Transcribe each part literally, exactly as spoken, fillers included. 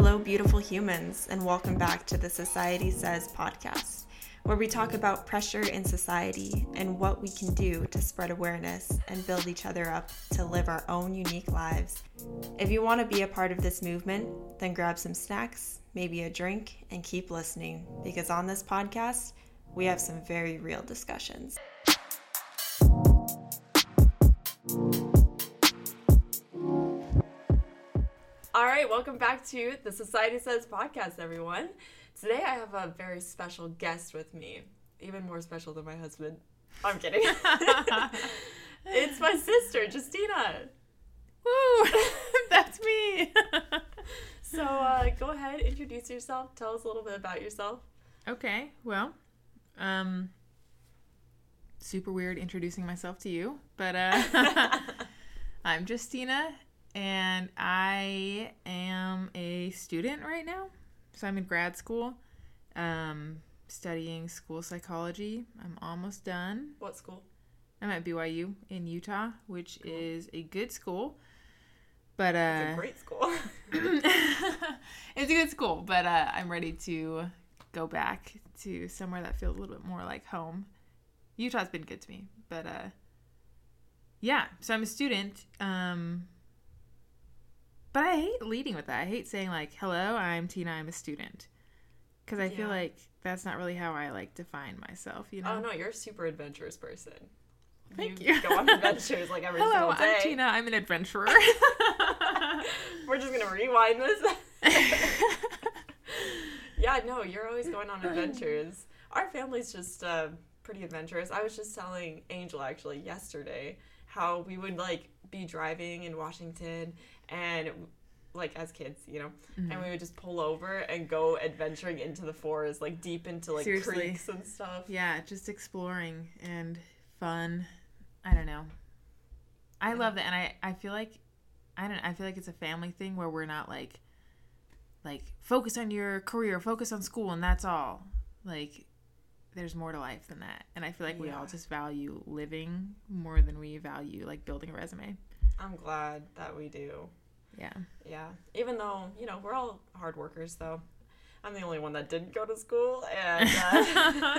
Hello, beautiful humans, and welcome back to the Society Says podcast, where we talk about pressure in society and what we can do to spread awareness and build each other up to live our own unique lives. If you want to be a part of this movement, then grab some snacks, maybe a drink, and keep listening, because on this podcast, we have some very real discussions. All right, welcome back to the Society Says podcast, everyone. Today I have a very special guest with me, even more special than my husband. I'm kidding. It's my sister, Justina. Woo! That's me. So uh, go ahead, introduce yourself. Tell us a little bit about yourself. Okay, well, um, super weird introducing myself to you, but uh, I'm Justina, and I am a student right now. So I'm in grad school, um, studying school psychology. I'm almost done. What school? I'm at B Y U in Utah, which cool. is a good school. But uh, it's a great school. It's a good school, but uh, I'm ready to go back to somewhere that feels a little bit more like home. Utah's been good to me, but uh, yeah. So I'm a student, um, but I hate leading with that. I hate saying like, "Hello, I'm Tina. I'm a student," because I yeah. feel like that's not really how I like define myself. You know? Oh no, you're a super adventurous person. Thank you. You. Go on adventures like every Hello, single day. I'm Tina. I'm an adventurer. We're just gonna rewind this. Yeah, no, you're always going on adventures. Our family's just uh, pretty adventurous. I was just telling Angel actually yesterday how we would like be driving in Washington and like as kids, you know, mm-hmm. and we would just pull over and go adventuring into the forest, like deep into like Seriously. creeks and stuff. Yeah, just exploring and fun. I don't know. I love that, and I, I feel like I don't I feel like it's a family thing where we're not like like focus on your career, focus on school, and that's all. Like there's more to life than that. And I feel like yeah. we all just value living more than we value like building a resume. I'm glad that we do. Yeah. Yeah. Even though, you know, we're all hard workers though. I'm the only one that didn't go to school and uh,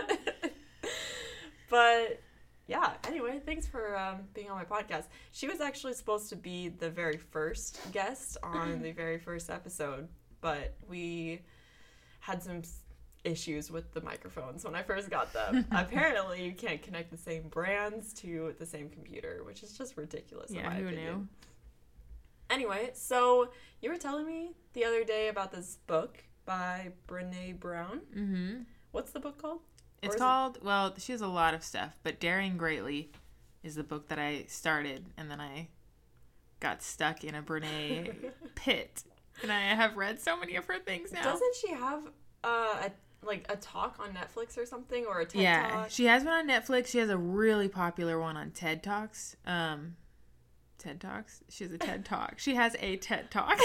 but yeah, anyway, thanks for um, being on my podcast. She was actually supposed to be the very first guest on the very first episode, but we had some issues with the microphones when I first got them. Apparently, you can't connect the same brands to the same computer, which is just ridiculous yeah, in my who opinion. Knew? Anyway, so you were telling me the other day about this book by Brené Brown. Mm-hmm. What's the book called? It's called, it? well, she has a lot of stuff, but Daring Greatly is the book that I started, and then I got stuck in a Brené pit, and I have read so many of her things now. Doesn't she have uh, a like a talk on Netflix or something, or a TED yeah, Talk? Yeah, she has one on Netflix. She has a really popular one on TED Talks. Um, TED Talks? She has a TED Talk. She has a TED Talk.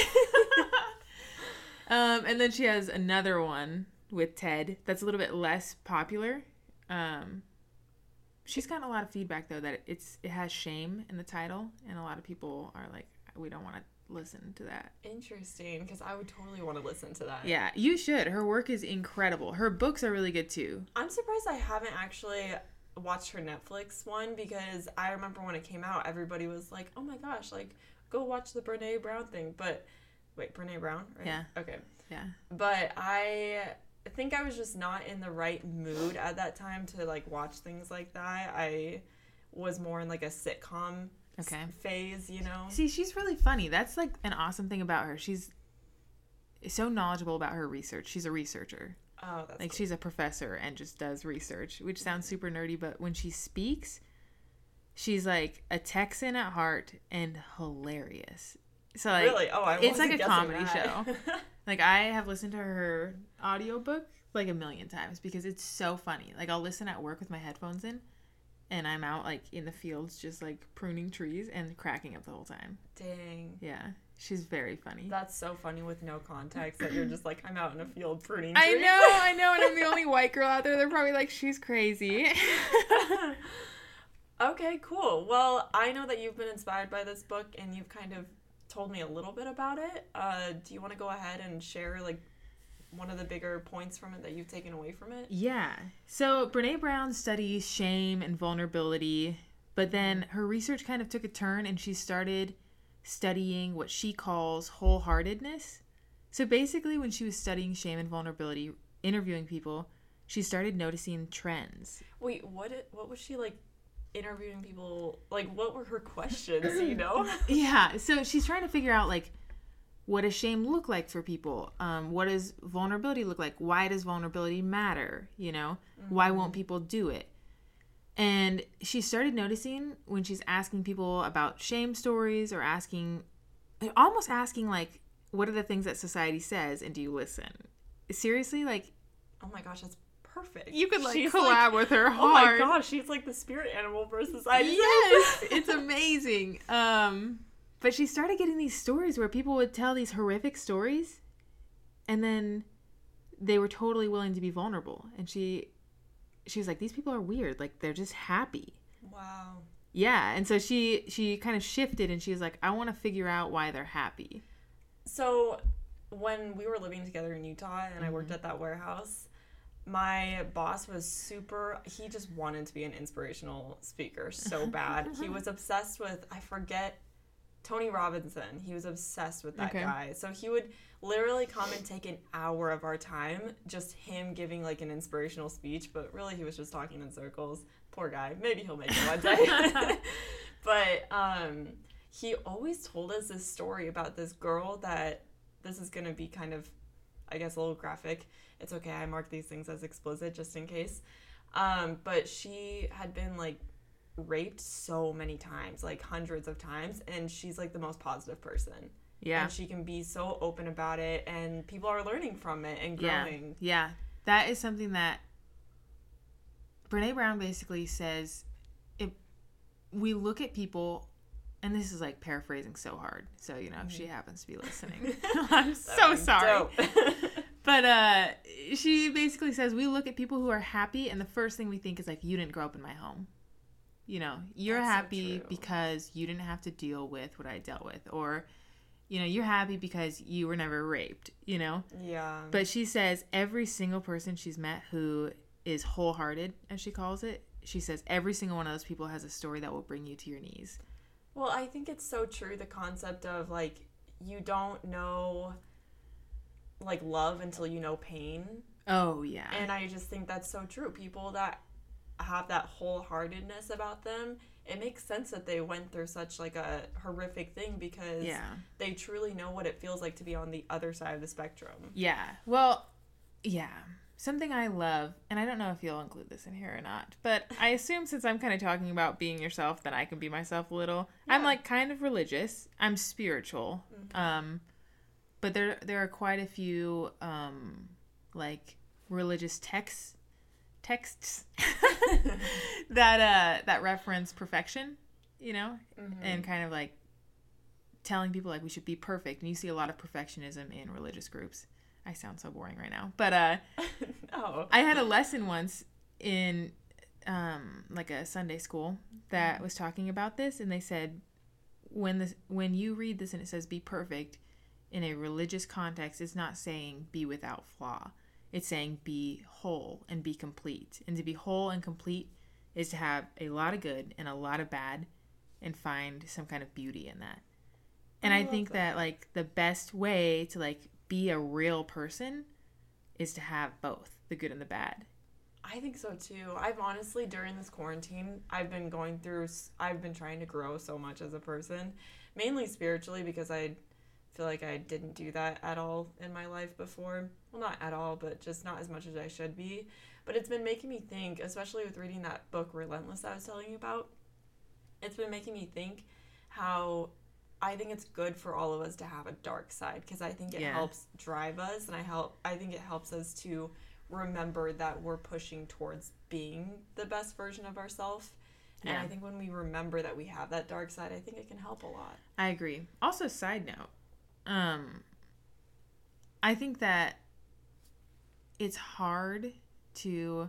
um, and then she has another one with TED that's a little bit less popular. Um, she's gotten a lot of feedback though that it's it has shame in the title, and a lot of people are like, we don't want to listen to that. Interesting, because I would totally want to listen to that. Yeah, you should. Her work is incredible. Her books are really good too. I'm surprised I haven't actually watched her Netflix one, because I remember when it came out, everybody was like, oh my gosh, like go watch the Brené Brown thing. But wait, Brené Brown, right? Yeah. Okay. Yeah. But I I think I was just not in the right mood at that time to like watch things like that. I was more in like a sitcom okay. s- phase, you know? See, she's really funny. That's like an awesome thing about her. She's so knowledgeable about her research. She's a researcher. Oh, that's like cool. She's a professor and just does research, which sounds super nerdy, but when she speaks, she's like a Texan at heart and hilarious. So like, really? Oh, I it's like a comedy that. show. Like I have listened to her audiobook like a million times because it's so funny. Like I'll listen at work with my headphones in, and I'm out like in the fields just like pruning trees and cracking up the whole time. Dang. Yeah. She's very funny. That's so funny with no context that you're just like, I'm out in a field pruning trees. I know, I know, and I'm the only white girl out there. They're probably like, she's crazy. Okay, cool. Well, I know that you've been inspired by this book and you've kind of told me a little bit about it. Uh, do you want to go ahead and share like one of the bigger points from it that you've taken away from it? Yeah. So Brene Brown studies shame and vulnerability, but then her research kind of took a turn and she started studying what she calls wholeheartedness. So basically, when she was studying shame and vulnerability, interviewing people, she started noticing trends. Wait, what? It, what was she like interviewing people? Like, what were her questions? You know? Yeah. So she's trying to figure out like, what does shame look like for people? Um, what does vulnerability look like? Why does vulnerability matter? You know, mm-hmm. Why won't people do it? And she started noticing when she's asking people about shame stories or asking, almost asking like, what are the things that society says and do you listen? Seriously, like, oh my gosh, that's perfect. You could like she's collab like, with her hard. Oh my gosh, she's like the spirit animal for society. Yes, it's amazing. Um, but she started getting these stories where people would tell these horrific stories, and then they were totally willing to be vulnerable. And she, she was like, these people are weird. Like they're just happy. Wow. Yeah, and so she she kind of shifted, and she was like, I want to figure out why they're happy. So when we were living together in Utah and mm-hmm. I worked at that warehouse, my boss was super, he just wanted to be an inspirational speaker so bad. He was obsessed with, I forget, Tony Robinson. He was obsessed with that okay. guy. So he would literally come and take an hour of our time, just him giving like an inspirational speech, but really he was just talking in circles. Poor guy. Maybe he'll make it one day. But um, he always told us this story about this girl that, this is going to be kind of, I guess, a little graphic. It's okay, I mark these things as explicit just in case. Um, but she had been like raped so many times, like hundreds of times, and she's like the most positive person. Yeah. And she can be so open about it, and people are learning from it and growing. Yeah, yeah. That is something that Brene Brown basically says, if we look at people, and this is like paraphrasing so hard, so you know, if she happens to be listening, I'm so sorry. But uh, she basically says we look at people who are happy, and the first thing we think is like, you didn't grow up in my home. You know, you're That's happy so because you didn't have to deal with what I dealt with, or you know, you're happy because you were never raped. You know. Yeah. But she says every single person she's met who is wholehearted, as she calls it, she says every single one of those people has a story that will bring you to your knees. Well, I think it's so true, the concept of, like, you don't know, like, love until you know pain. Oh, yeah. And I just think that's so true. People that have that wholeheartedness about them, it makes sense that they went through such, like, a horrific thing because yeah. they truly know what it feels like to be on the other side of the spectrum. Yeah. Well, yeah. Something I love, and I don't know if you'll include this in here or not, but I assume since I'm kind of talking about being yourself, that I can be myself a little. Yeah. I'm like kind of religious. I'm spiritual. Mm-hmm. Um, but there there are quite a few um, like religious texts texts that uh, that reference perfection, you know, mm-hmm. and kind of like telling people like we should be perfect. And you see a lot of perfectionism in religious groups. I sound so boring right now, but uh, no. I had a lesson once in um, like a Sunday school that mm-hmm. was talking about this, and they said when this when you read this and it says be perfect in a religious context, it's not saying be without flaw. It's saying be whole and be complete. And to be whole and complete is to have a lot of good and a lot of bad, and find some kind of beauty in that. And I, I think that. that like the best way to like be a real person is to have both the good and the bad. I think so too. I've honestly, during this quarantine, I've been going through, I've been trying to grow so much as a person, mainly spiritually, because I feel like I didn't do that at all in my life before. Well, not at all, but just not as much as I should be. But it's been making me think, especially with reading that book, Relentless, I was telling you about. It's been making me think how I think it's good for all of us to have a dark side, because I think it yeah. helps drive us, and I help. I think it helps us to remember that we're pushing towards being the best version of ourselves. Yeah. And I think when we remember that we have that dark side, I think it can help a lot. I agree. Also, side note, um, I think that it's hard to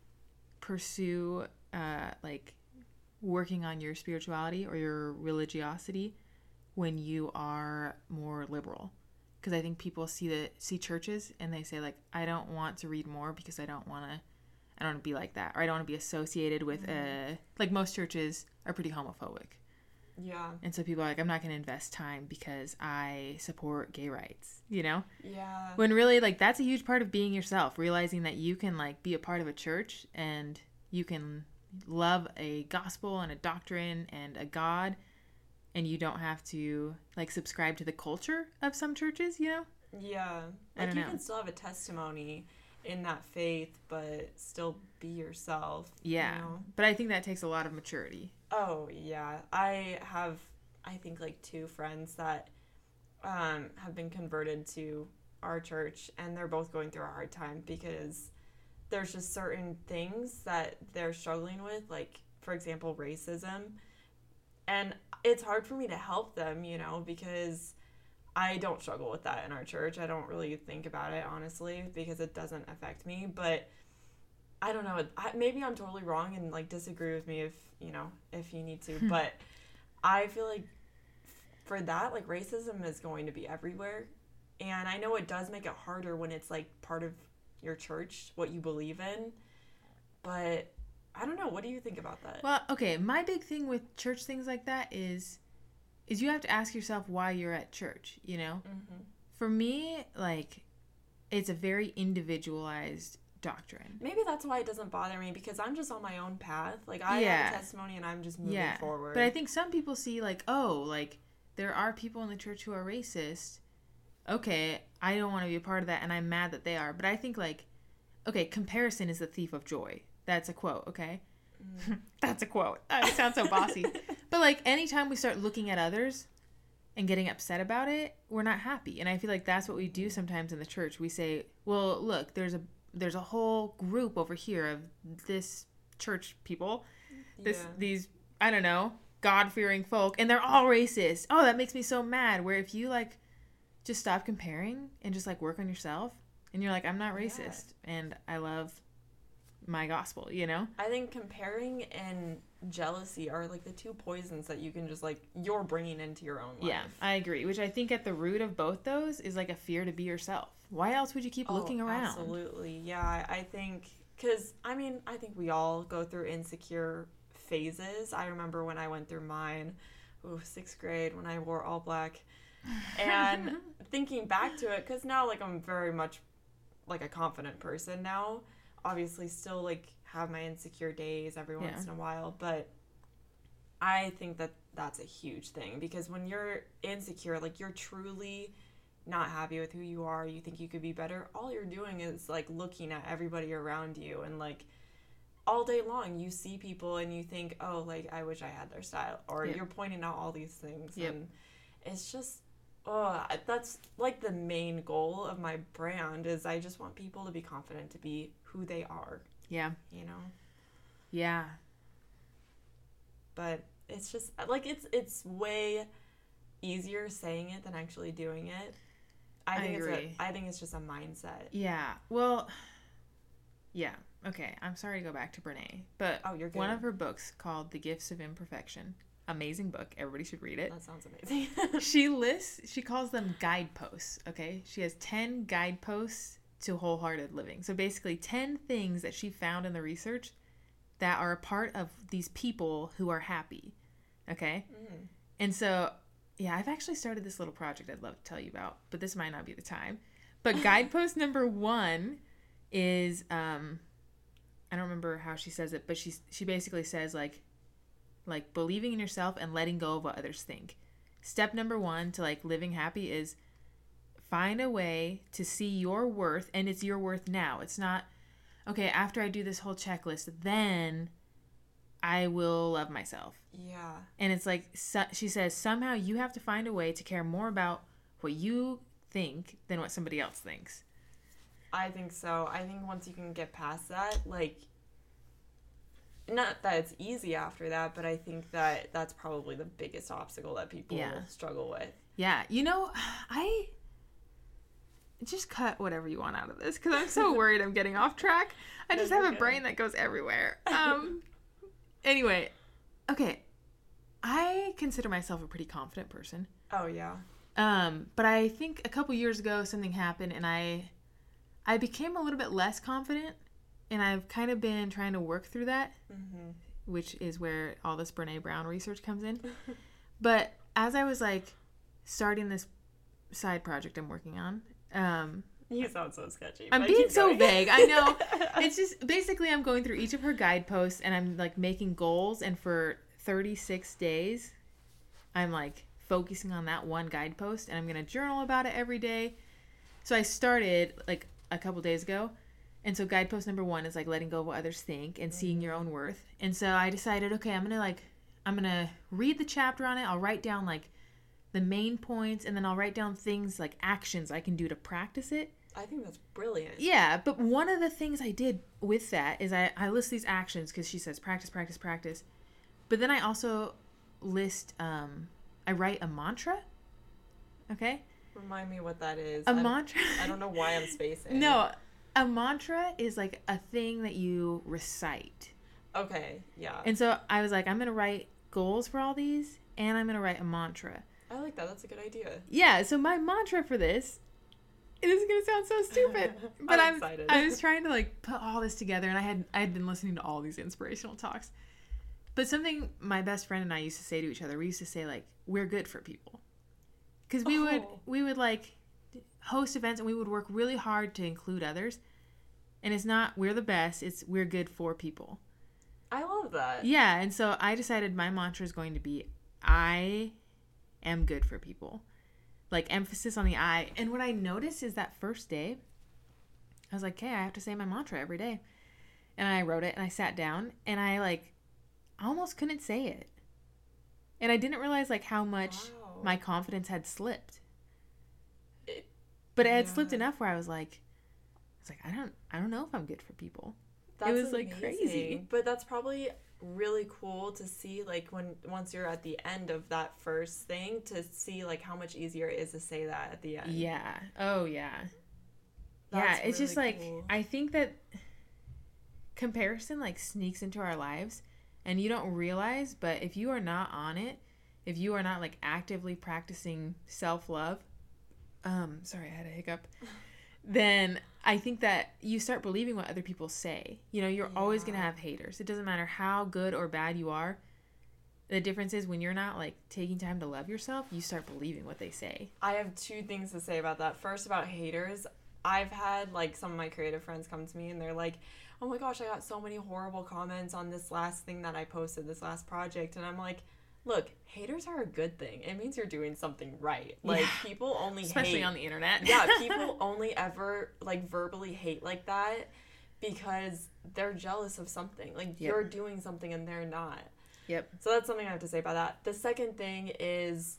pursue, uh, like, working on your spirituality or your religiosity when you are more liberal. Because I think people see the see churches and they say, like, I don't want to read more because I don't want to, I don't want to be like that. Or I don't want to be associated with, mm-hmm. a, like most churches are pretty homophobic. Yeah. And so people are like, I'm not going to invest time because I support gay rights, you know? Yeah. When really, like, that's a huge part of being yourself, realizing that you can, like, be a part of a church and you can love a gospel and a doctrine and a God, and you don't have to, like, subscribe to the culture of some churches, you know? Yeah. I Like, don't you know. can still have a testimony in that faith, but still be yourself. Yeah. You know? But I think that takes a lot of maturity. Oh, yeah. I have, I think, like, two friends that um, have been converted to our church, and they're both going through a hard time because there's just certain things that they're struggling with, like, for example, racism. And it's hard for me to help them, you know, because I don't struggle with that in our church. I don't really think about it, honestly, because it doesn't affect me. But I don't know. I, maybe I'm totally wrong and, like, disagree with me if, you know, if you need to. But I feel like for that, like, racism is going to be everywhere. And I know it does make it harder when it's, like, part of your church, what you believe in. But I don't know. What do you think about that? Well, okay, my big thing with church things like that is is you have to ask yourself why you're at church, you know? Mm-hmm. For me, like, it's a very individualized doctrine. Maybe that's why it doesn't bother me, because I'm just on my own path. Like, I Yeah. have a testimony and I'm just moving Yeah. forward. But I think some people see, like, oh, like, there are people in the church who are racist. Okay, I don't want to be a part of that, and I'm mad that they are. But I think, like, okay, comparison is the thief of joy. That's a quote, okay? Mm. That's a quote. I sound so bossy. But, like, anytime we start looking at others and getting upset about it, we're not happy. And I feel like that's what we do sometimes in the church. We say, well, look, there's a there's a whole group over here of this church people, this Yeah. these, I don't know, God-fearing folk, and they're all racist. Oh, that makes me so mad. Where if you, like, just stop comparing and just, like, work on yourself, and you're like, I'm not racist, yeah. and I love my gospel, you know? I think comparing and jealousy are, like, the two poisons that you can just, like, you're bringing into your own life. Yeah, I agree. Which I think at the root of both those is, like, a fear to be yourself. Why else would you keep oh, looking around? Absolutely. Yeah, I think, because, I mean, I think we all go through insecure phases. I remember when I went through mine, ooh, sixth grade, when I wore all black. And thinking back to it, because now, like, I'm very much, like, a confident person now. Obviously still, like, have my insecure days every once yeah. in a while, but I think that that's a huge thing, because when you're insecure, like, you're truly not happy with who you are, you think you could be better, all you're doing is, like, looking at everybody around you, and, like, all day long you see people and you think, oh, like, I wish I had their style, or yep. you're pointing out all these things, yep. and it's just, oh, that's, like, the main goal of my brand, is I just want people to be confident to be who they are. Yeah. You know? Yeah. But it's just, like, it's it's way easier saying it than actually doing it. I, think I agree. It's a, I think it's just a mindset. Yeah. Well, yeah. Okay. I'm sorry to go back to Brene, but oh, you're good. One of her books called The Gifts of Imperfection. Amazing book. Everybody should read it. That sounds amazing. She lists, she calls them guideposts, okay? She has ten guideposts to wholehearted living. So basically ten things that she found in the research that are a part of these people who are happy, okay? Mm. And so, yeah, I've actually started this little project I'd love to tell you about, but this might not be the time. But guidepost number one is, um, I don't remember how she says it, but she, she basically says, like, like believing in yourself and letting go of what others think. Step number one to, like, living happy is find a way to see your worth, and it's your worth now. It's not, okay, after I do this whole checklist, then I will love myself. Yeah. And it's like, so, she says, somehow you have to find a way to care more about what you think than what somebody else thinks. I think so. I think once you can get past that, like, not that it's easy after that, but I think that that's probably the biggest obstacle that people yeah. struggle with. Yeah. You know, I just cut whatever you want out of this, because I'm so worried I'm getting off track. I just have a brain that goes everywhere. Um. Anyway, okay. I consider myself a pretty confident person. Oh, yeah. Um, but I think a couple years ago something happened and I I became a little bit less confident, and I've kind of been trying to work through that, mm-hmm. which is where all this Brene Brown research comes in. But as I was like starting this side project I'm working on, um, you sound so sketchy. I'm being so vague. I know. It's just basically I'm going through each of her guideposts and I'm like making goals, and for thirty-six days I'm like focusing on that one guidepost, and I'm going to journal about it every day. So I started like a couple days ago. And so guidepost number one is like letting go of what others think and seeing your own worth. And so I decided, okay, I'm going to like, I'm going to read the chapter on it. I'll write down like the main points, and then I'll write down things like actions I can do to practice it. I think that's brilliant. Yeah. But one of the things I did with that is I, I list these actions because she says practice, practice, practice. But then I also list, um, I write a mantra. Okay. Remind me what that is. A I mantra. I don't know why I'm spacing. No. A mantra is like a thing that you recite. Okay, yeah. And so I was like, I'm going to write goals for all these, and I'm going to write a mantra. I like that. That's a good idea. Yeah, so my mantra for this, it is going to sound so stupid, but I'm, I'm excited. I was trying to like put all this together, and I had I had been listening to all these inspirational talks. But something my best friend and I used to say to each other, we used to say like, we're good for people. Because we oh. would we would like host events, and we would work really hard to include others. And it's not we're the best, it's we're good for people. I love that. Yeah, and so I decided my mantra is going to be I am good for people. Like emphasis on the I. And what I noticed is that first day, I was like, okay, I have to say my mantra every day. And I wrote it, and I sat down, and I like almost couldn't say it. And I didn't realize like how much wow. my confidence had slipped. It, but it had yeah. slipped enough where I was like, I was like, I don't, I don't know if I'm good for people. That's it was amazing. Like crazy. But that's probably really cool to see, like when once you're at the end of that first thing, to see like how much easier it is to say that at the end. Yeah. Oh yeah. That's yeah. It's really just like cool. I think that comparison like sneaks into our lives, and you don't realize. But if you are not on it, if you are not like actively practicing self-love, um, sorry, I had a hiccup. Then I think that you start believing what other people say. You know, you're yeah. always going to have haters. It doesn't matter how good or bad you are. The difference is when you're not, like, taking time to love yourself, you start believing what they say. I have two things to say about that. First, about haters. I've had, like, some of my creative friends come to me, and they're like, oh, my gosh, I got so many horrible comments on this last thing that I posted, this last project. And I'm like, look, haters are a good thing. It means you're doing something right. Like, yeah. people only Especially hate. on the internet. Yeah, people only ever, like, verbally hate like that because they're jealous of something. Like, yep. you're doing something and they're not. Yep. So that's something I have to say about that. The second thing is,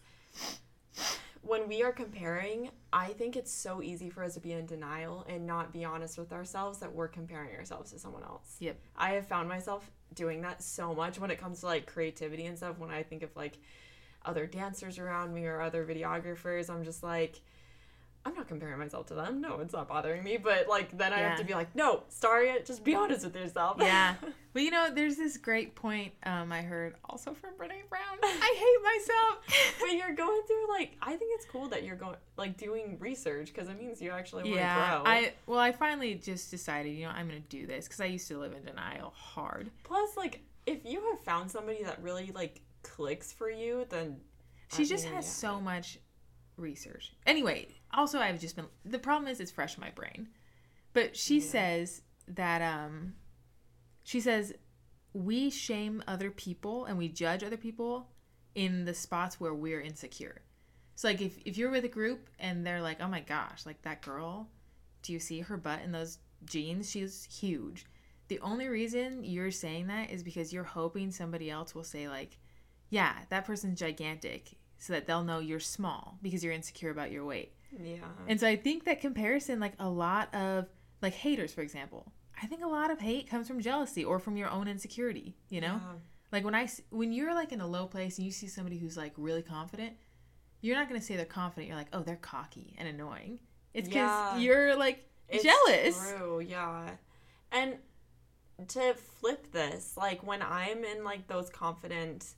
when we are comparing, I think it's so easy for us to be in denial and not be honest with ourselves that we're comparing ourselves to someone else. Yep. I have found myself doing that so much when it comes to like creativity and stuff. When I think of like other dancers around me or other videographers, I'm just like, I'm not comparing myself to them. No, it's not bothering me. But like then I yeah. have to be like, no, sorry, just be honest with yourself. Yeah. Well, you know, there's this great point um, I heard also from Brene Brown. I hate myself. But you're going through like, I think it's cool that you're going like doing research because it means you actually want to yeah, grow. I well, I finally just decided, you know, I'm going to do this because I used to live in denial hard. Plus, like, if you have found somebody that really like clicks for you, then she I just mean, has yeah. so much research. Anyway, also I've just been the problem is it's fresh in my brain. But she yeah. says that um she says we shame other people and we judge other people in the spots where we're insecure. So like if, if you're with a group and they're like, oh my gosh, like that girl, do you see her butt in those jeans? She's huge. The only reason you're saying that is because you're hoping somebody else will say like, yeah, that person's gigantic, so that they'll know you're small because you're insecure about your weight. Yeah. And so I think that comparison, like a lot of, like haters, for example, I think a lot of hate comes from jealousy or from your own insecurity, you know? Yeah. Like when I, when you're like in a low place and you see somebody who's like really confident, you're not going to say they're confident. You're like, oh, they're cocky and annoying. It's because yeah. you're like it's jealous. True, yeah. And to flip this, like when I'm in like those confident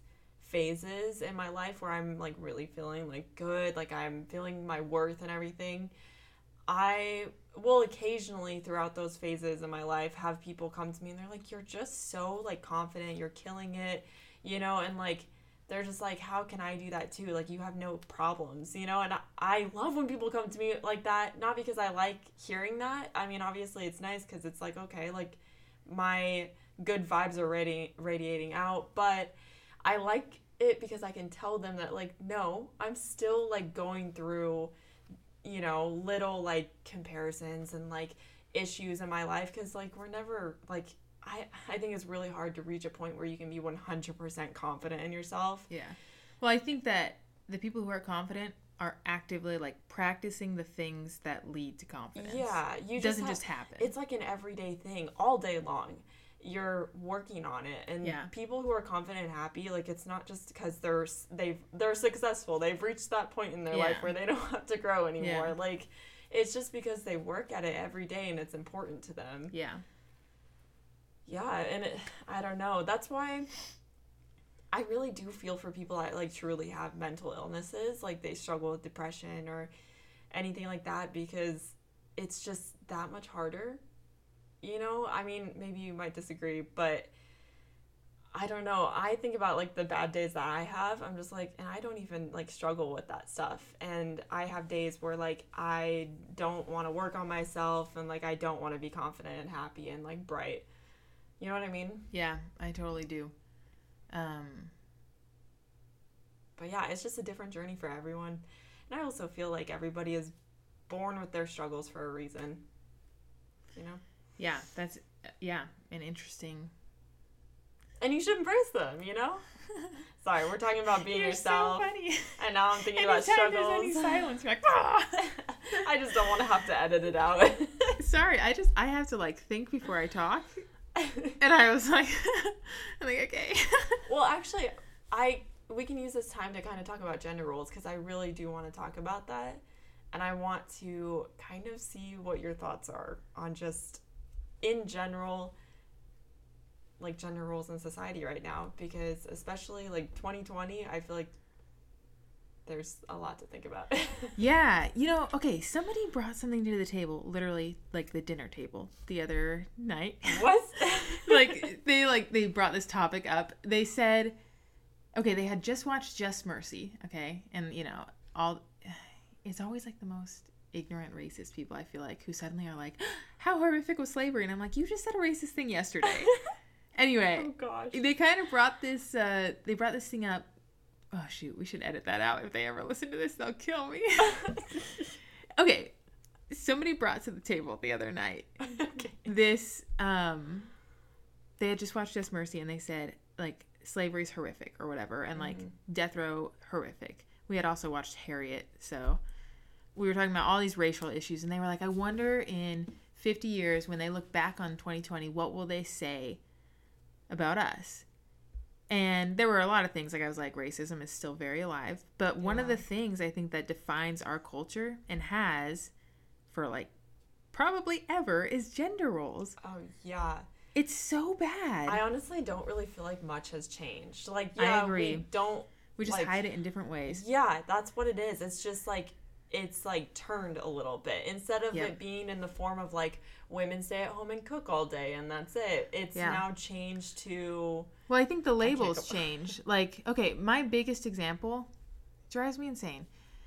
phases in my life where I'm like really feeling like good, like I'm feeling my worth and everything, I will occasionally throughout those phases in my life have people come to me and they're like, you're just so like confident, you're killing it, you know, and like they're just like, how can I do that too? Like, you have no problems, you know? And I, I love when people come to me like that, not because I like hearing that. I mean, obviously it's nice because it's like, okay, like my good vibes are radi- radiating out, but I like it because I can tell them that like, no, I'm still like going through, you know, little like comparisons and like issues in my life, because like we're never like, I, I think it's really hard to reach a point where you can be one hundred percent confident in yourself. Yeah. Well, I think that the people who are confident are actively like practicing the things that lead to confidence. Yeah. You It just doesn't have, just happen. It's like an everyday thing all day long. You're working on it. And Yeah. people who are confident and happy, like it's not just because they're, they've, they're successful. They've reached that point in their Yeah. life where they don't have to grow anymore. Yeah. Like, it's just because they work at it every day and it's important to them. Yeah. Yeah, and it, I don't know. That's why I really do feel for people that like truly have mental illnesses, like they struggle with depression or anything like that, because it's just that much harder. You know, I mean, maybe you might disagree, but I don't know. I think about like the bad days that I have. I'm just like, and I don't even like struggle with that stuff. And I have days where like I don't want to work on myself and like I don't want to be confident and happy and like bright. You know what I mean? Yeah, I totally do. Um, but yeah, it's just a different journey for everyone. And I also feel like everybody is born with their struggles for a reason. You know? yeah, that's, yeah, an interesting... And you should embrace them, you know? Sorry, we're talking about being You're yourself. so funny. And now I'm thinking about Anytime struggles. there's any silence, you're like, ah! I just don't want to have to edit it out. Sorry, I just, I have to like think before I talk. And I was like, I'm like, okay. Well, actually, I we can use this time to kind of talk about gender roles, because I really do want to talk about that. And I want to kind of see what your thoughts are on just, in general, like gender roles in society right now. Because especially like twenty twenty, I feel like there's a lot to think about. Yeah, you know, okay, somebody brought something to the table, literally like the dinner table the other night. What? Like they like they brought this topic up. They said, okay, they had just watched Just Mercy, okay, and you know, all it's always like the most ignorant racist people, I feel like, who suddenly are like, how horrific was slavery? And I'm like, you just said a racist thing yesterday. Anyway, Oh gosh. they kind of brought this uh they brought this thing up. Oh shoot, we should edit that out. If they ever listen to this, they'll kill me. Okay, somebody brought to the table the other night Okay. this um they had just watched Just Mercy, and they said like slavery's horrific or whatever, and like Mhm. death row horrific. We had also watched Harriet, so we were talking about all these racial issues, and they were like, I wonder in fifty years when they look back on twenty twenty, what will they say about us? And there were a lot of things, like I was like, racism is still very alive, but one of Yeah. the things I think that defines our culture and has for like probably ever is gender roles. Oh yeah. It's so bad. I honestly don't really feel like much has changed. Like, I yeah, agree. we don't. we just like- hide it in different ways. Yeah, that's what it is. It's just like, it's like turned a little bit. Instead of Yep. it being in the form of like women stay at home and cook all day and that's it, it's Yeah. now changed to. Well, I think the can't labels go- change. Like, okay, my biggest example drives me insane.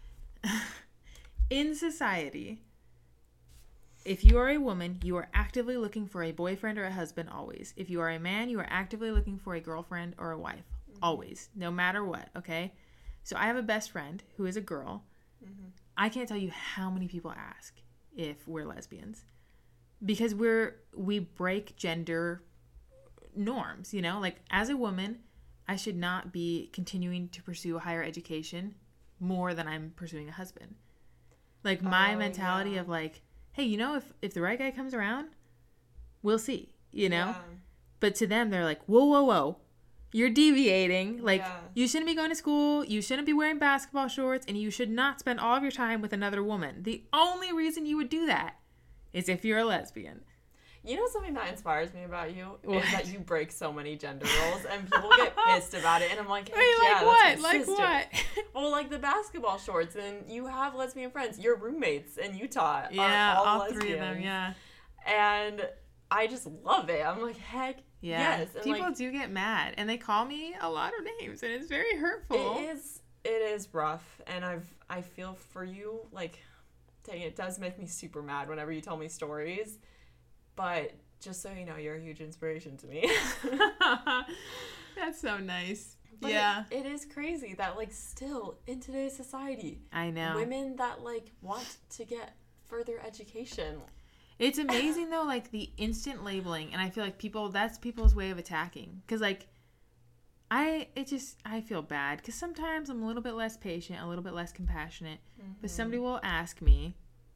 In society, if you are a woman, you are actively looking for a boyfriend or a husband always. If you are a man, you are actively looking for a girlfriend or a wife always, no matter what, okay? So I have a best friend who is a girl. Mm-hmm. I can't tell you how many people ask if we're lesbians, because we're we break gender norms, you know? Like, as a woman, I should not be continuing to pursue higher education more than I'm pursuing a husband. Like, my Oh, mentality yeah. of like, hey, you know, if if the right guy comes around, we'll see, you know? Yeah. But to them, they're like, whoa, whoa, whoa. You're deviating. Like, Yeah. you shouldn't be going to school. You shouldn't be wearing basketball shorts. And you should not spend all of your time with another woman. The only reason you would do that is if you're a lesbian. You know something that inspires me about you What? is that you break so many gender roles and people get pissed about it, and I'm like, heck Wait, yeah, like what? that's my Like sister. what? Well, like the basketball shorts, and you have lesbian friends. Your roommates in Utah Yeah, are all, all lesbians. three of them. Yeah. And I just love it. I'm like, heck Yeah. yes. And People like, do get mad, and they call me a lot of names, and it's very hurtful. it is it is rough, and I've I feel for you. Like, dang, it does make me super mad whenever you tell me stories. But just so you know, you're a huge inspiration to me. That's so nice. But yeah. it, it is crazy that like still in today's society, I know. women that like want to get further education. It's amazing though, like the instant labeling, and I feel like people, that's people's way of attacking. Because like, I, it just, I feel bad. Because sometimes I'm a little bit less patient, a little bit less compassionate. Mm-hmm. But somebody will ask me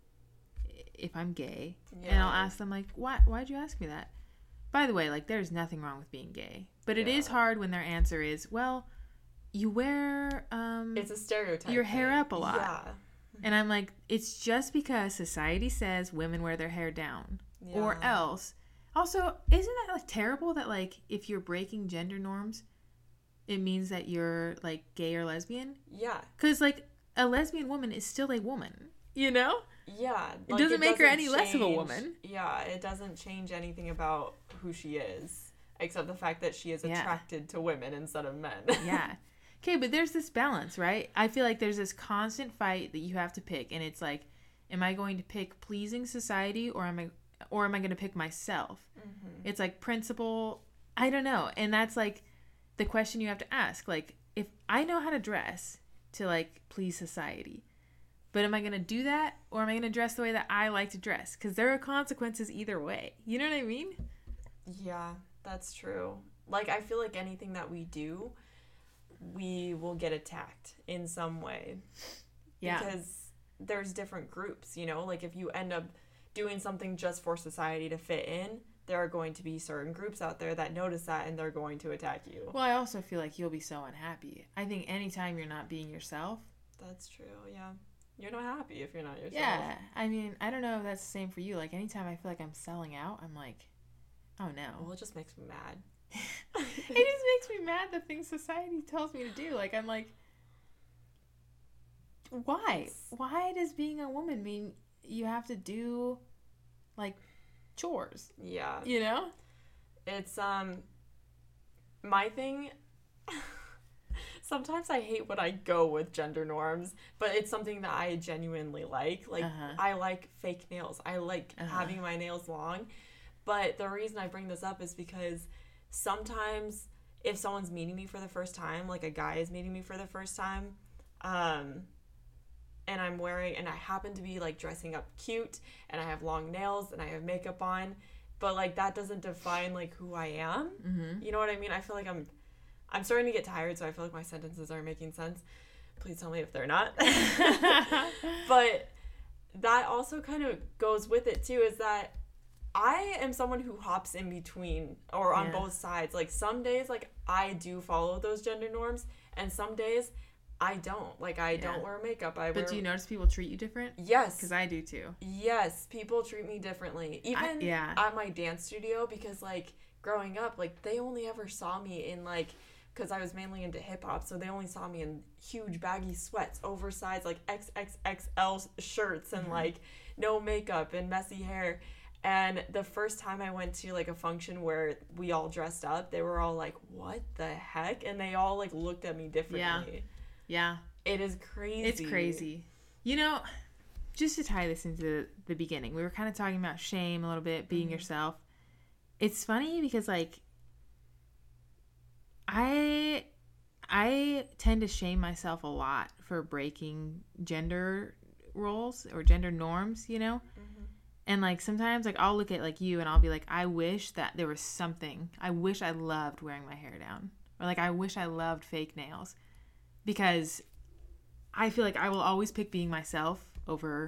if I'm gay. Yeah. And I'll ask them like, why, why'd you ask me that? By the way, like there's nothing wrong with being gay. But it yeah. is hard when their answer is, well, you wear, um, it's a stereotype. Your hair thing. up a lot. Yeah. And I'm like, it's just because society says women wear their hair down. Yeah. Or else. Also, isn't that like terrible that like if you're breaking gender norms, it means that you're like gay or lesbian? Yeah. Because like a lesbian woman is still a woman, you know? Yeah. Like, it doesn't it make doesn't her any change, less of a woman. Yeah, it doesn't change anything about who she is, except the fact that she is attracted yeah. to women instead of men. Yeah. Okay, but there's this balance, right? I feel like there's this constant fight that you have to pick, and it's like, am I going to pick pleasing society, or am I, or am I going to pick myself? Mm-hmm. It's like principle. I don't know, and that's like the question you have to ask. Like, if I know how to dress to like please society, but am I going to do that, or am I going to dress the way that I like to dress? Because there are consequences either way. You know what I mean? Yeah, that's true. Like, I feel like anything that we do, we will get attacked in some way. Yeah. Because there's different groups, you know? Like, if you end up doing something just for society to fit in, there are going to be certain groups out there that notice that, and they're going to attack you. Well, I also feel like you'll be so unhappy. I think anytime you're not being yourself. That's true, yeah. You're not happy if you're not yourself. Yeah. I mean, I don't know if that's the same for you. Like, anytime I feel like I'm selling out, I'm like, oh no. Well, it just makes me mad. It just makes me mad the things society tells me to do. Like, I'm like, why? Why does being a woman mean you have to do, like, chores? Yeah. You know? It's, um, my thing... Sometimes I hate when I go with gender norms, but it's something that I genuinely like. Like, uh-huh. I like fake nails. I like uh-huh. having my nails long. But the reason I bring this up is because sometimes if someone's meeting me for the first time, like a guy is meeting me for the first time, um, and I'm wearing, and I happen to be, like, dressing up cute, and I have long nails, and I have makeup on, but, like, that doesn't define, like, who I am. Mm-hmm. You know what I mean? I feel like I'm... I'm starting to get tired, so I feel like my sentences aren't making sense. Please tell me if they're not. But that also kind of goes with it, too, is that I am someone who hops in between or on yeah. both sides. Like, some days, like, I do follow those gender norms, and some days I don't. Like, I yeah. don't wear makeup. I but wear... do you notice people treat you different? Yes. Because I do, too. Yes. People treat me differently. Even I, yeah. at my dance studio, because, like, growing up, like, they only ever saw me in, like... because I was mainly into hip-hop, so they only saw me in huge baggy sweats, oversized, like, X X X L shirts, and, mm-hmm. like, no makeup and messy hair. And the first time I went to, like, a function where we all dressed up, they were all like, what the heck? And they all, like, looked at me differently. Yeah. Yeah. It is crazy. It's crazy. You know, just to tie this into the beginning, we were kind of talking about shame a little bit, being mm-hmm. yourself. It's funny because, like, I I tend to shame myself a lot for breaking gender roles or gender norms, you know? Mm-hmm. And, like, sometimes, like, I'll look at, like, you and I'll be like, I wish that there was something. I wish I loved wearing my hair down. Or, like, I wish I loved fake nails. Because I feel like I will always pick being myself over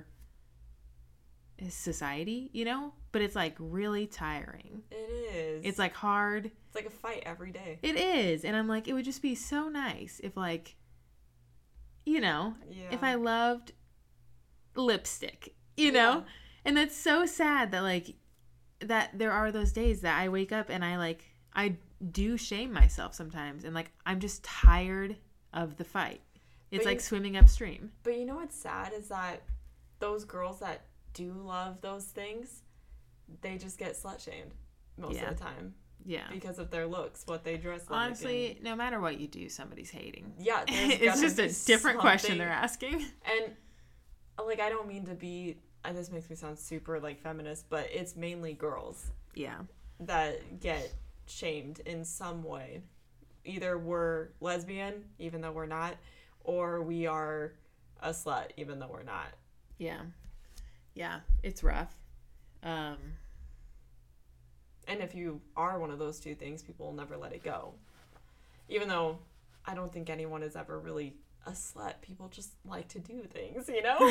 society, you know? But it's, like, really tiring. It is. It's, like, hard. It's like a fight every day. It is. And I'm like, it would just be so nice if, like, you know, yeah. if I loved lipstick, you know? Yeah. And that's so sad that, like, that there are those days that I wake up and I like I do shame myself sometimes, and like I'm just tired of the fight. It's But like you- swimming upstream. But you know what's sad is that those girls that do love those things, they just get slut shamed most Yeah. of the time Yeah. because of their looks, what they dress like. Honestly, and- no matter what you do, somebody's hating. yeah, there's It's gonna just be a different question something- they're asking. And like, I don't mean to be. And this makes me sound super like feminist, but it's mainly girls Yeah. that get shamed in some way. Either we're lesbian, even though we're not, or we are a slut, even though we're not. Yeah. Yeah. It's rough. Um, And if you are one of those two things, people will never let it go. Even though I don't think anyone is ever really a slut. People just like to do things, you know?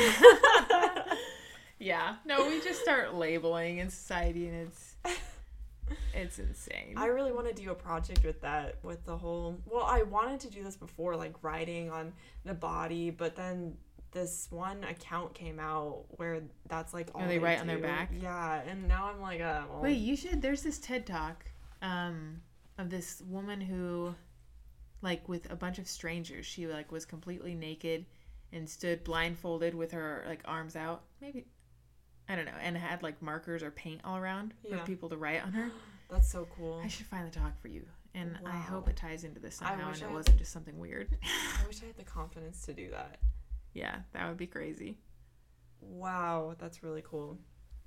yeah. No, we just start labeling in society, and it's it's insane. I really want to do a project with that, with the whole... Well, I wanted to do this before, like writing on the body, but then this one account came out where that's like all Oh, they write on their do. back? Yeah, and now I'm like, uh, well, Wait, you should. There's this TED Talk um, of this woman who, like, with a bunch of strangers, she like was completely naked and stood blindfolded with her like arms out. Maybe I don't know, and had like markers or paint all around for Yeah. people to write on her. that's so cool. I should find the talk for you, and I Wow. hope it ties into this I somehow, wish and I it had- wasn't just something weird. I wish I had the confidence to do that. Yeah, that would be crazy. Wow, that's really cool.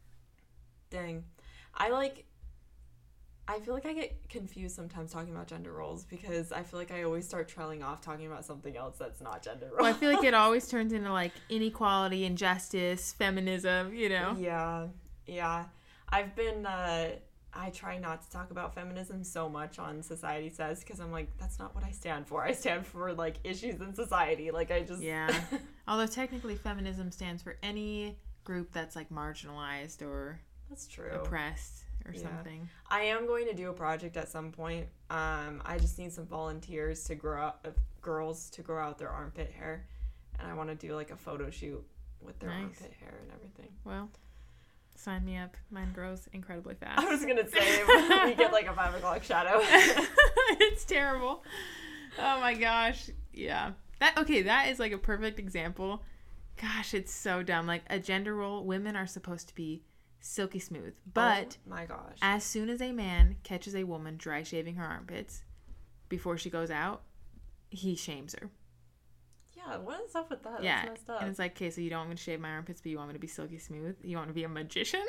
Dang. I like I feel like I get confused sometimes talking about gender roles because I feel like I always start trailing off talking about something else that's not gender roles. Well, I feel like it always turns into like inequality, injustice, feminism. You know. Yeah. Yeah. I've been uh I try not to talk about feminism so much on Society Says because I'm like, that's not what I stand for. I stand for like issues in society. Like I just Yeah. Although technically feminism stands for any group that's like marginalized or That's true. oppressed or Yeah. something. I am going to do a project at some point. Um, I just need some volunteers to grow out, uh, girls to grow out their armpit hair, and I want to do like a photo shoot with their Nice. armpit hair and everything. Well, sign me up. Mine grows incredibly fast. I was gonna say we get like a five o'clock shadow. It's terrible. Oh my gosh. Yeah. That okay, that is like a perfect example. Gosh, it's so dumb. Like a gender role, women are supposed to be silky smooth. But oh my gosh, as soon as a man catches a woman dry shaving her armpits before she goes out, he shames her. yeah, what is up with that? yeah. That's messed up. And it's like, okay, so you don't want me to shave my armpits, but you want me to be silky smooth? You want me to be a magician?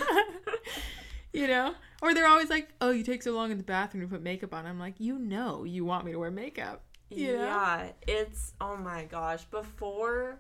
You know? Or they're always like, oh, you take so long in the bathroom to put makeup on. I'm like, you know you want me to wear makeup. You know? Yeah, it's oh my gosh. Before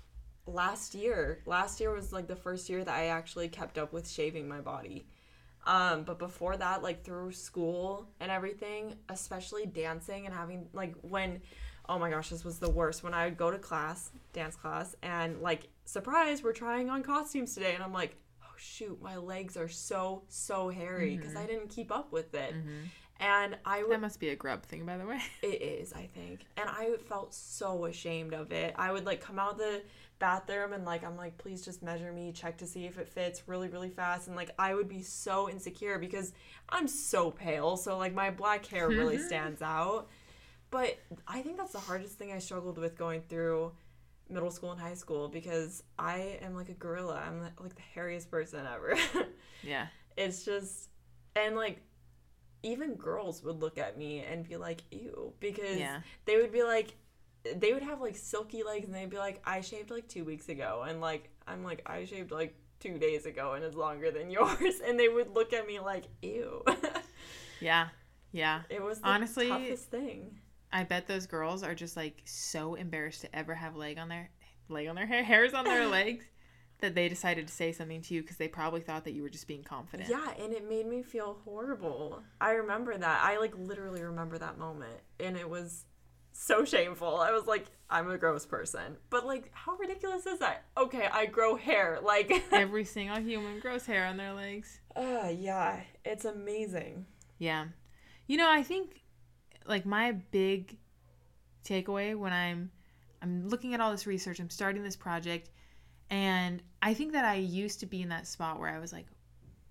last year, last year was like the first year that I actually kept up with shaving my body. Um, but before that, like through school and everything, especially dancing and having like when, oh my gosh, this was the worst. When I would go to class, dance class, and like, surprise, we're trying on costumes today, and I'm like, oh shoot, my legs are so so hairy because I didn't keep up with it. Mhm. And I would That must be a grub thing, by the way. it is, I think. And I felt so ashamed of it. I would like come out the bathroom and like I'm like, please just measure me, check to see if it fits really, really fast. And like I would be so insecure because I'm so pale. So like my black hair really stands out. But I think that's the hardest thing I struggled with going through middle school and high school because I am like a gorilla. I'm like the hairiest person ever. Yeah. It's just, and like, even girls would look at me and be like, ew, because Yeah. they would be like, they would have like silky legs and they'd be like, I shaved like two weeks ago. And like, I'm like, I shaved like two days ago and it's longer than yours. And they would look at me like, ew. Yeah. Yeah. It was the Honestly, toughest thing. I bet those girls are just like so embarrassed to ever have leg on their leg on their hair, hairs on their legs that they decided to say something to you because they probably thought that you were just being confident. Yeah, and it made me feel horrible. I remember that. I like literally remember that moment. And it was so shameful. I was like, I'm a gross person. But like, how ridiculous is that? Okay, I grow hair. Like Every single human grows hair on their legs. uh yeah, it's amazing. Yeah. You know, I think like my big takeaway when I'm I'm looking at all this research, I'm starting this project, and I think that I used to be in that spot where I was like,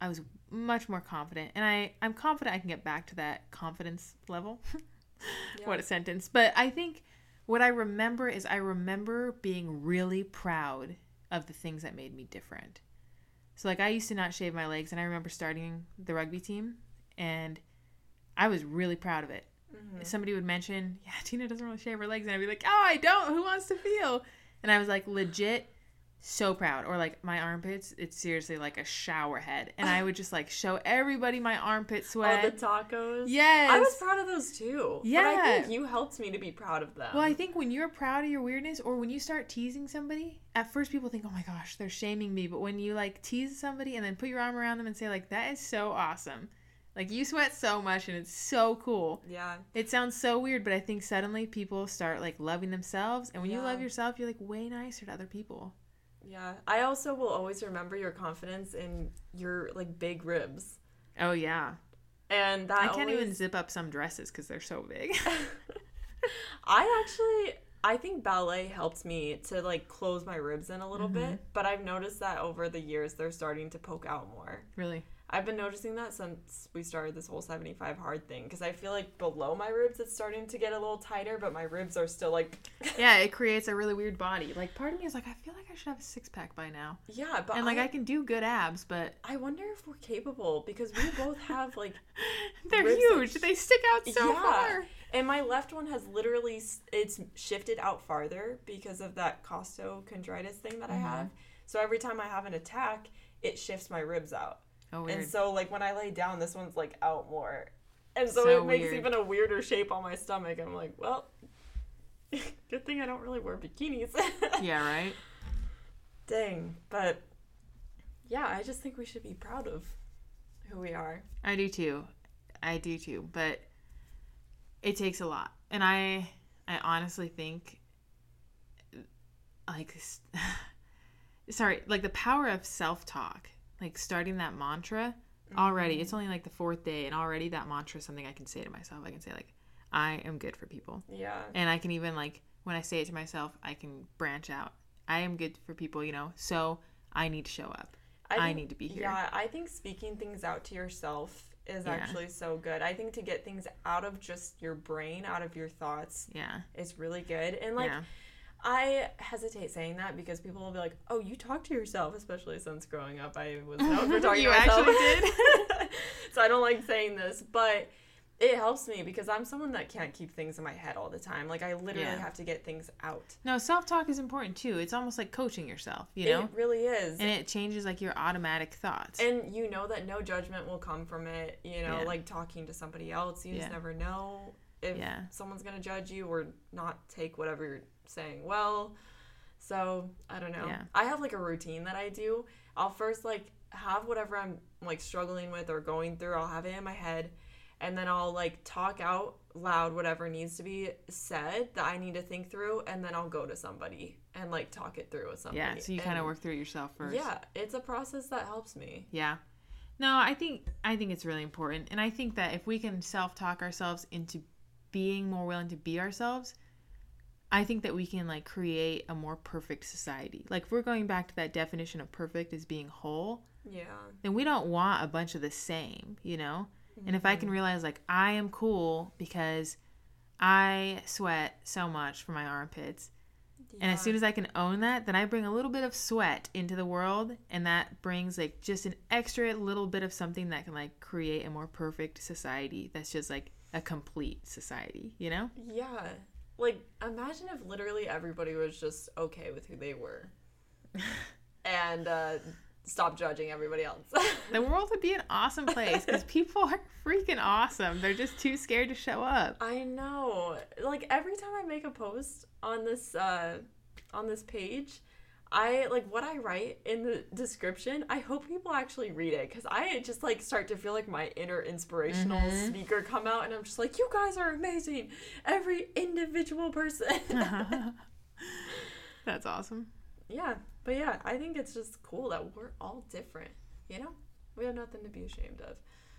I was much more confident. And I, I'm confident I can get back to that confidence level. Yeah. What a sentence. But I think what I remember is I remember being really proud of the things that made me different. So like I used to not shave my legs, and I remember starting the rugby team, and I was really proud of it. Mm-hmm. Somebody would mention, yeah, Tina doesn't really shave her legs, and I'd be like, oh, I don't. Who wants to feel? And I was like legit so proud. Or like my armpits, it's seriously like a shower head, and I would just like show everybody my armpit sweat. Oh, the tacos. Yes, I was proud of those too. Yeah, but I think you helped me to be proud of them. Well, I think when you're proud of your weirdness, or when you start teasing somebody, at first people think, oh my gosh, they're shaming me. But when you like tease somebody and then put your arm around them and say like, that is so awesome. Like, you sweat so much and it's so cool. Yeah. It sounds so weird, but I think suddenly people start like loving themselves, and when yeah. you love yourself, you're like way nicer to other people. Yeah. I also will always remember your confidence in your like big ribs. Oh yeah. And that I can't always... even zip up some dresses because they're so big. I actually I think ballet helped me to like close my ribs in a little mm-hmm. bit, but I've noticed that over the years they're starting to poke out more. Really? I've been noticing that since we started this whole seventy-five hard thing, because I feel like below my ribs it's starting to get a little tighter, but my ribs are still like... Yeah, it creates a really weird body. Like, part of me is like, I feel like I should have a six-pack by now. Yeah, but And, like, I, I can do good abs, but... I wonder if we're capable, because we both have, like... They're huge. That... They stick out so yeah. far. And my left one has literally... It's shifted out farther because of that costochondritis thing that mm-hmm. I have. So every time I have an attack, it shifts my ribs out. Oh, weird. And so, like, when I lay down, this one's, like, out more. And so, so it makes weird. even a weirder shape on my stomach. I'm like, well, good thing I don't really wear bikinis. Yeah, right? Dang. But, yeah, I just think we should be proud of who we are. I do, too. I do, too. But it takes a lot. And I, I honestly think, like, sorry, like, the power of self-talk. Like, starting that mantra already, mm-hmm. it's only like the fourth day, and already that mantra is something I can say to myself. I can say, like, I am good for people. Yeah. And I can even, like, when I say it to myself, I can branch out. I am good for people, you know, so I need to show up. I, think, I need to be here. Yeah, I think speaking things out to yourself is yeah. actually so good. I think to get things out of just your brain, out of your thoughts, yeah, is really good. And, like, yeah. I hesitate saying that because people will be like, oh, you talk to yourself, especially since growing up I was known for talking you to myself. You actually did? So I don't like saying this, but it helps me because I'm someone that can't keep things in my head all the time. Like, I literally yeah. have to get things out. No, self-talk is important, too. It's almost like coaching yourself, you know? It really is. And it changes, like, your automatic thoughts. And you know that no judgment will come from it, you know, yeah. like talking to somebody else. You yeah. just never know if yeah. someone's going to judge you or not take whatever you're saying well. So, I don't know. Yeah. I have, like, a routine that I do. I'll first, like, have whatever I'm, like, struggling with or going through. I'll have it in my head. And then I'll, like, talk out loud whatever needs to be said that I need to think through. And then I'll go to somebody and, like, talk it through with somebody. Yeah, so you kind of work through it yourself first. Yeah, it's a process that helps me. Yeah. No, I think I think it's really important. And I think that if we can self-talk ourselves into being more willing to be ourselves, I think that we can, like, create a more perfect society. Like, if we're going back to that definition of perfect as being whole, yeah, then we don't want a bunch of the same, you know? Mm-hmm. And if I can realize, like, I am cool because I sweat so much from my armpits, yeah. and as soon as I can own that, then I bring a little bit of sweat into the world, and that brings, like, just an extra little bit of something that can, like, create a more perfect society that's just, like, a complete society, you know? Yeah. Like, imagine if literally everybody was just okay with who they were and uh, stop judging everybody else. The world would be an awesome place because people are freaking awesome. They're just too scared to show up. I know. Like, every time I make a post on this uh, on this page, I, like, what I write in the description, I hope people actually read it, because I just, like, start to feel like my inner inspirational mm-hmm. speaker come out, and I'm just like, you guys are amazing. Every individual person. That's awesome. Yeah. But, yeah, I think it's just cool that we're all different, you know? We have nothing to be ashamed of.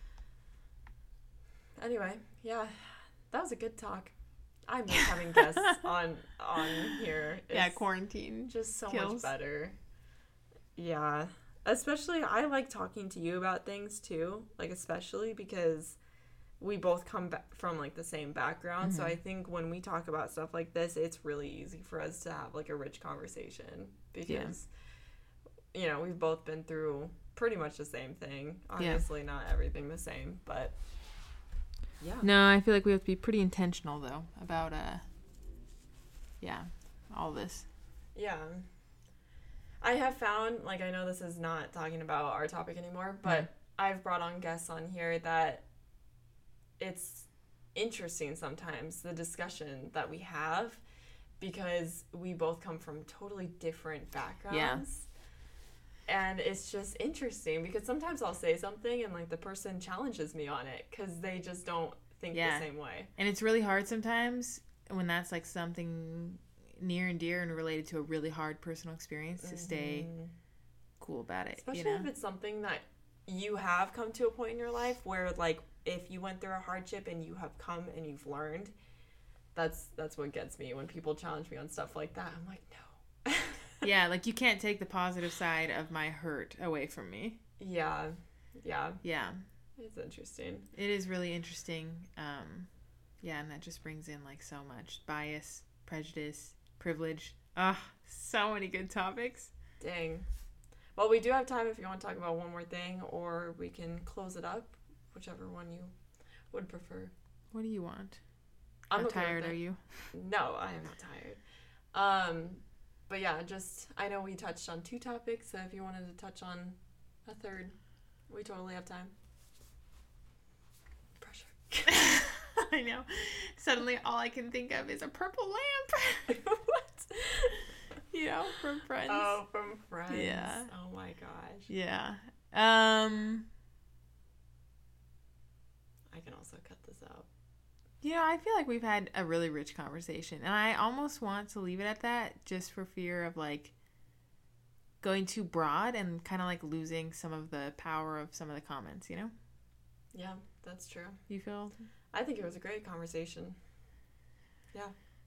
Anyway, yeah, that was a good talk. I miss having guests on on here. It's yeah, quarantine. Just so kills. much better. Yeah. Especially, I like talking to you about things too. Like, especially because we both come back from like the same background. Mm-hmm. So I think when we talk about stuff like this, it's really easy for us to have like a rich conversation because, yeah. you know, we've both been through pretty much the same thing. Obviously, yeah. not everything the same, but yeah. No, I feel like we have to be pretty intentional though about, uh, yeah, all this. Yeah. I have found, like, I know this is not talking about our topic anymore, but mm-hmm. I've brought on guests on here that it's interesting sometimes, the discussion that we have, because we both come from totally different backgrounds. Yeah. And it's just interesting because sometimes I'll say something and, like, the person challenges me on it because they just don't think yeah. the same way. And it's really hard sometimes when that's, like, something near and dear and related to a really hard personal experience to mm-hmm. stay cool about it. Especially you know? if it's something that you have come to a point in your life where, like, if you went through a hardship and you have come and you've learned, that's that's what gets me when people challenge me on stuff like that. I'm like, no. Yeah, like you can't take the positive side of my hurt away from me. Yeah. Yeah. Yeah. It's interesting. It is really interesting. Um, yeah, and that just brings in like so much bias, prejudice, privilege. Ah, oh, so many good topics. Dang. Well, we do have time if you want to talk about one more thing, or we can close it up. Whichever one you would prefer. What do you want? I'm How okay tired are you? No, I am not tired. Um, but yeah, just, I know we touched on two topics, so if you wanted to touch on a third, we totally have time. Pressure. I know. Suddenly all I can think of is a purple lamp. What? You know, from Friends. Oh, from Friends. Yeah. Oh my gosh. Yeah. Um... I can also cut this out. You know, I feel like we've had a really rich conversation, and I almost want to leave it at that just for fear of, like, going too broad and kind of, like, losing some of the power of some of the comments, you know? Yeah, that's true. You feel? I think it was a great conversation. Yeah.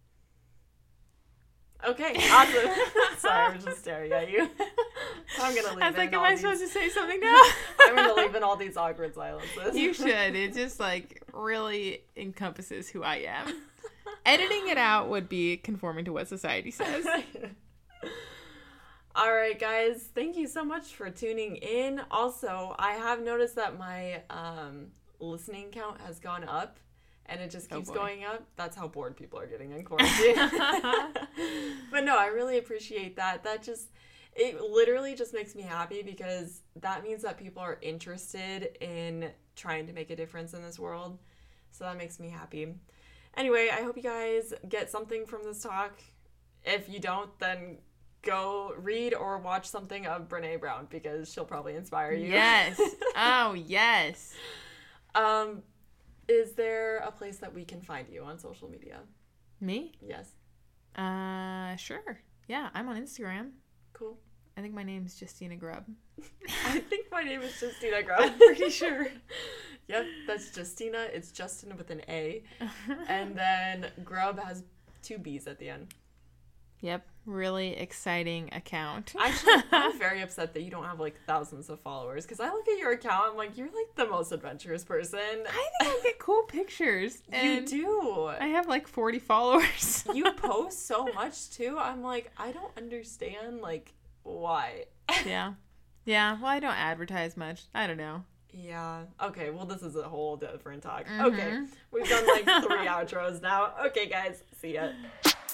Okay, awesome. Sorry, I was just staring at you. I'm going to leave I was like, am I these... supposed to say something now? I'm going to leave in all these awkward silences. You should. It just, like, really encompasses who I am. Editing it out would be conforming to what society says. All right, guys. Thank you so much for tuning in. Also, I have noticed that my um, listening count has gone up. And it just keeps oh going up. That's how bored people are getting in quarantine. But no, I really appreciate that. That just, it literally just makes me happy because that means that people are interested in trying to make a difference in this world. So that makes me happy. Anyway, I hope you guys get something from this talk. If you don't, then go read or watch something of Brene Brown because she'll probably inspire you. Yes. Oh, yes. Um... Is there a place that we can find you on social media? Me? Yes. Uh, sure. Yeah, I'm on Instagram. Cool. I think my name's Justina Grubb. I think my name is Justina Grubb. I'm pretty sure. Yep, that's Justina. It's Justin with an A. And then Grubb has two B's at the end. Yep. Really exciting account. Actually, I'm very upset that you don't have like thousands of followers because I look at your account, I'm like, you're like the most adventurous person. I think I get cool pictures. You do. I have like forty followers. You post so much too. I'm like, I don't understand like why. Yeah. Yeah. Well, I don't advertise much. I don't know. Yeah. Okay. Well, this is a whole different talk. Mm-hmm. Okay. We've done like three outros now. Okay, guys. See ya.